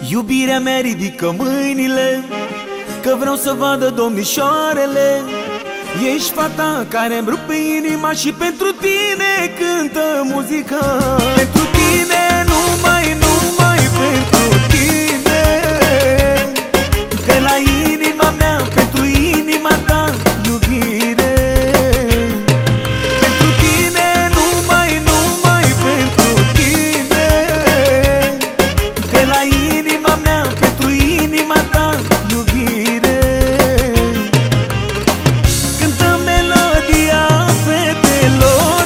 Iubirea mea ridică mâinile, că vreau să vadă domnișoarele. Ești fata care-mi rupe inima și pentru tine cântă muzica. Pentru tine, numai pentru tine. De la inima mea, pentru inima ta, iubire. Pentru tine, numai pentru tine. De la inima mea, pentru inima ta, iubire. Cântă melodia fetelor.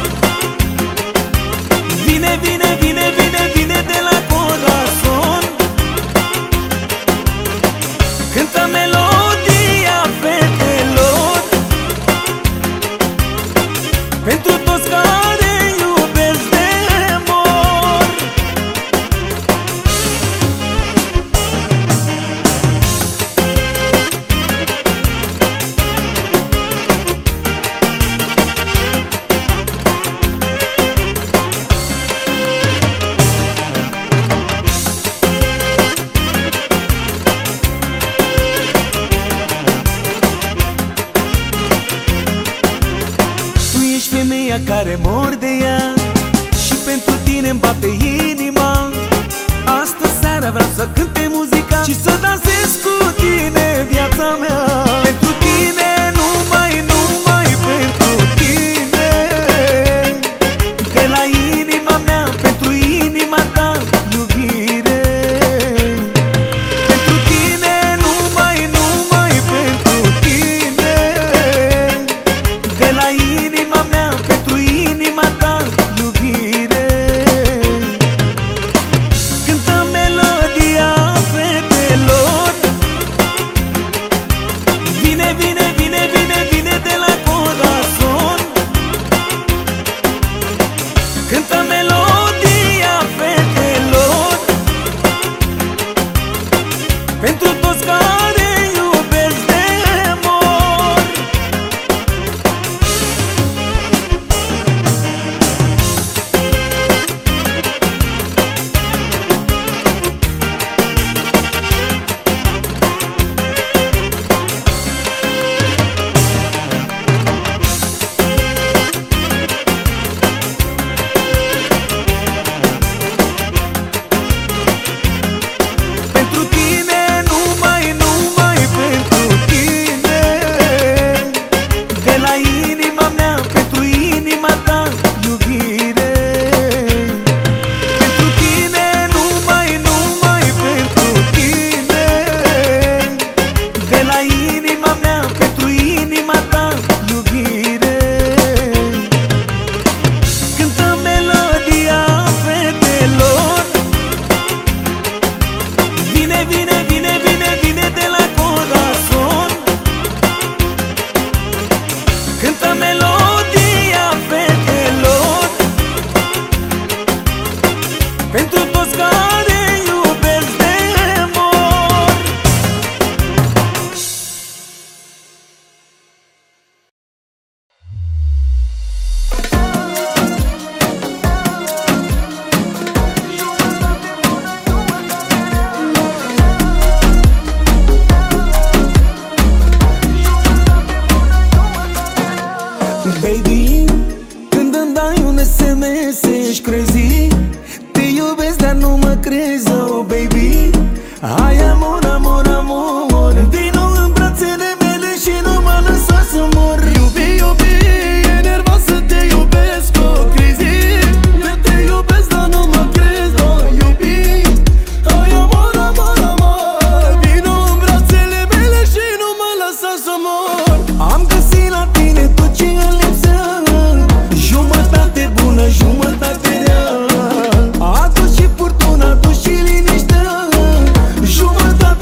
Vine, vine, vine, vine, vine de la corazon. Cântă melodia fetelor pentru toți care iubesc de mor. Tu ești femeia care mor de ea și pentru tine-mi bate inima. Astă seara vreau să cânte muzica și să dansez cu tine viața mea. Pentru tine, numai pentru tine. De la inima mea, pentru inima ta, iubire. Pentru tine, numai pentru tine. De la inima mea, pentru inima ta, iubire. Cântă melodia fetelor. Vine, vine, vine, vine, vine de la corazon. Cântă melodia fetelor pentru toți care iubesc de mor. Pentru tine, numai pentru tine. De la inima mea, pentru inima ta, iubire. Pentru tine, numai pentru tine. De la inima mea, pentru inima ta, iubire. Cântă melodia fetelor. Vine, vine, vine, vine, vine de la corazon. Cântă melodia fetelor pentru toți care iubesc de mor. Baby, când îmi dai un SMS, ești crazy. Te iubesc, dar nu mă crezi, oh baby. Hai amor, amor, amor. Vino în brațele mele și nu mă lăsa să mor. Iubi, iubi, e nervos să te iubesc, oh crazy. Eu te iubesc, dar nu mă crezi, oh iubi. Hai amor, amor, amor. Vino în brațele mele și nu mă lăsa să mor. Am găsit la tine tot ce îmi lipsea, jumătate bună, jumătate rea. Adus și furtuna, adus și liniștea, jumătate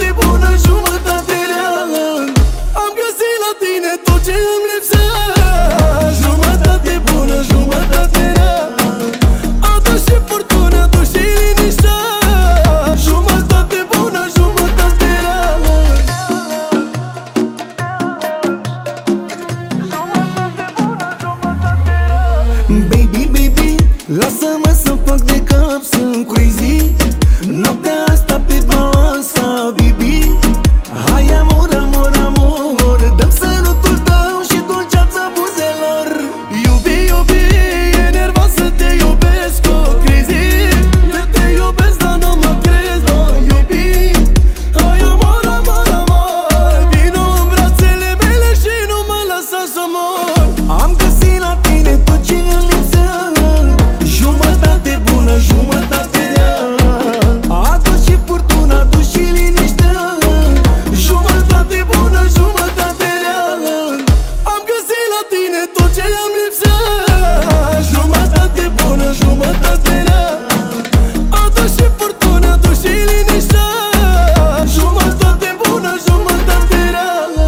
bună, jumătate rea. A adus și furtuna, a adus și liniștea. Jumătate bună, jumătate rea. Am găsit la tine tot ce am lipsea. Jumătate bună, jumătate rea. A adus și furtuna, a adus și liniștea. Jumătate bună, jumătate rea.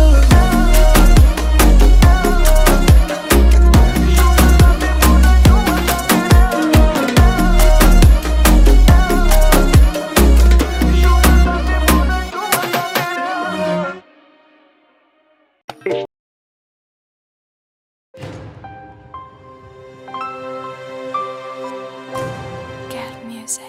Get music.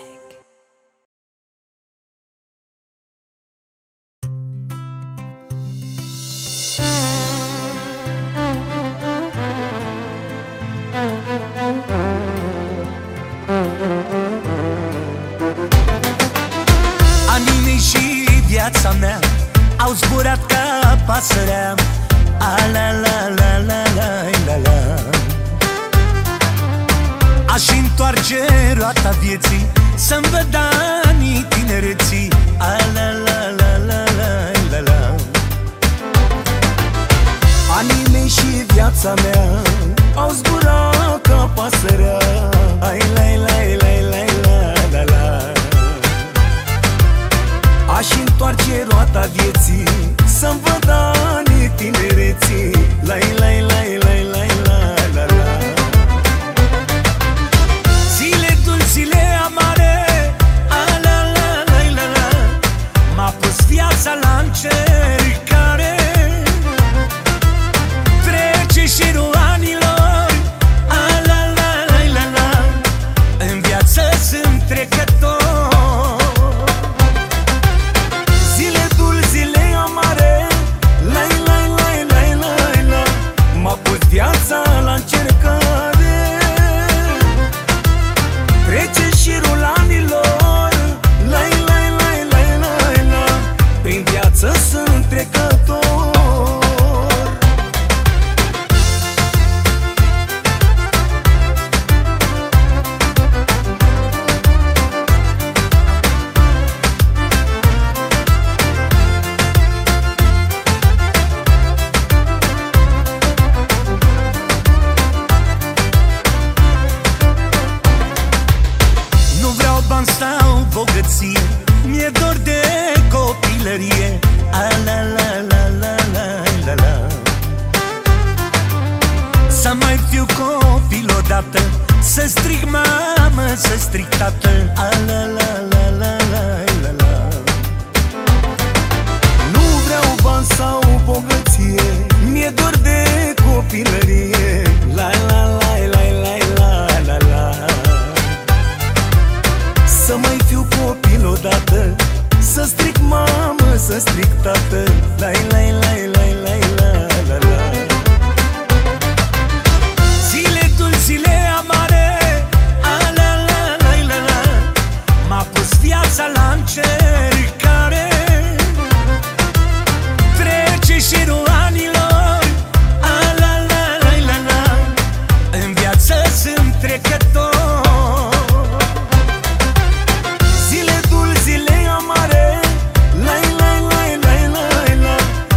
Anii mei și viața mea au zburat ca pasărea. A la la la la la la la. Aș întoarce roata vieții să-mi văd anii tinereții. A la la la la la la la. Anii mei și viața mea au zburat ca pasărea. Ai lai lai lai lai la la la. Aș întoarce roata vieții să-mi văd anii tinereții. Lai lai lai lai lai la la la. Zile dulci, zile amare. A la la la la la. M-a pus viața la încercare. Trece șirul anilor. A la la la la la. În viață sunt trecător. Zile dulci, zile amare. Lai lai lai lai lai la. M-a pus viața la încercare. Trece șirul anilor. Lai lai lai lai lai la. Prin viață sunt trecător. Nu vreau bani sau bogăție, mi-e dor de copilărie. A la la la la la la la. Să mai fiu copil odată, să strig mamă, să strig tată. A la la la la la la la. Nu vreau bani sau bogăție, mi-e dor de copilărie. La la la la la la la la. Să mai fiu copil odată, să strig mamă, să strig tată. La la la la la la la la. Zile dulci, zile amare. A la la la la la. M-a pus viața la încercare. Trece șirul anilor. A la la la la la. În viață sunt trecător. Zile dulci, zile amare. La la la la la la.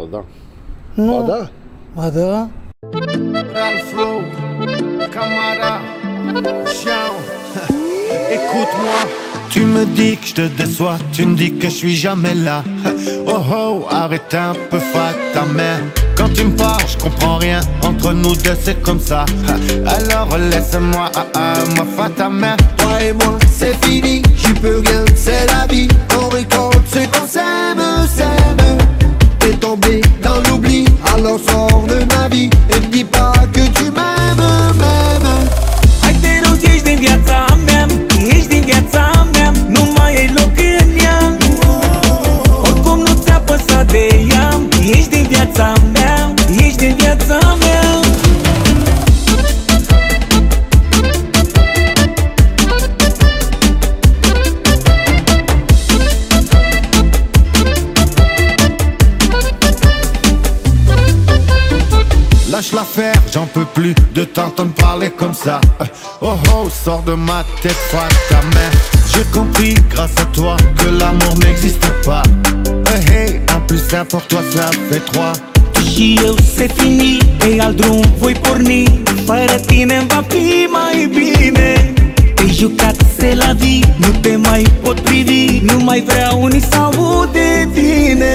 da. Nu. Ba da. Ba da? Ralph Flow, Camara, Chiao, écoute-moi. Tu me dis que je te déçois, tu me dis que je suis jamais là. Oh oh, arrête un peu fat ta mère. Quand tu me parles, je comprends rien. Entre nous deux, c'est comme ça. Alors laisse-moi, moi fat ta mère. Toi et moi, c'est fini, j'y peux rien, c'est la vie. On récolte ce qu'on s'aime, s'aime. T'es tombé dans l'oubli, alors sors de ma vie. Et me dis pas que tu m'aimes, m'aimes. Hai te rog, ești din viața mea, ești din viața mea. Nu mai e loc în ea. Oricum nu ți-a păsat de ea. Ești din viața mea, ești din viața mea. Lâche l'affaire, j'en peux plus de t'entendre parler comme ça. Oh oh, sors de ma tête, fat ta mère. J'ai compris grâce à toi que l'amour n'existe pas. Hey, en plus un pour toi ça fait trois. Și eu se fini, pe alt drum voi porni. Fără tine va fi mai bine. Te-ai jucat, se la zi, nu te mai pot privi. Nu mai vreau nici să aud de tine.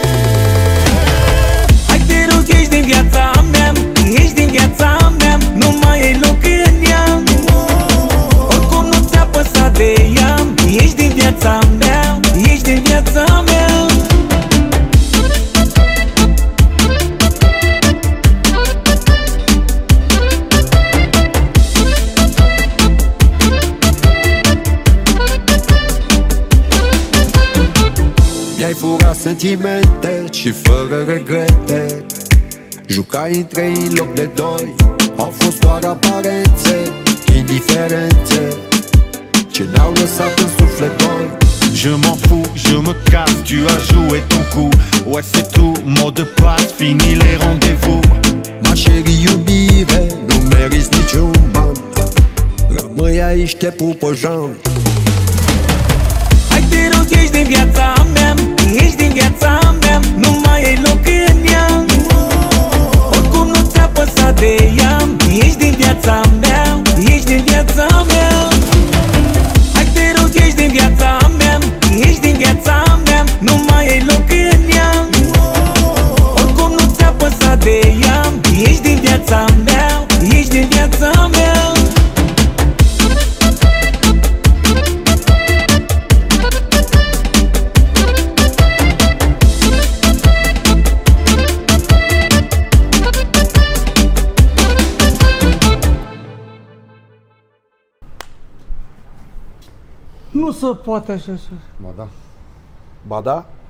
Hai te rog, ești din viața mea, ești din viața mea. Nu mai e loc în ea. Oricum nu ți-a păsat de ea. Ești din viața mea, ești din viața mea. Mi-ai furat sentimente și fără regrete. Jucai în trei în loc de doi. Au fost doar aparențe, indiferențe ce n-au lăsat în suflet gol. Je m'en fous, je me casse, tu as joué ton coup. Ouais c'est tout, mot de passe, fini les rendez-vous. Ma chérie iubire, nu meriți niciun ban. Rămâi aici, te pup o jamb. Hai te rog, ești din viața mea, ești din viața mea. Nu mai e loc în ea. Oricum nu ți-a păsat de ea. Ești din viața mea, ești din viața mea. Hai te rog, ești din viața mea, ești din viața mea. Nu mai e loc în ea. Oricum nu ți-a păsat de ea. Ești din viața mea, ești din viața mea. Nu se poate așa. Ba da. Ba da.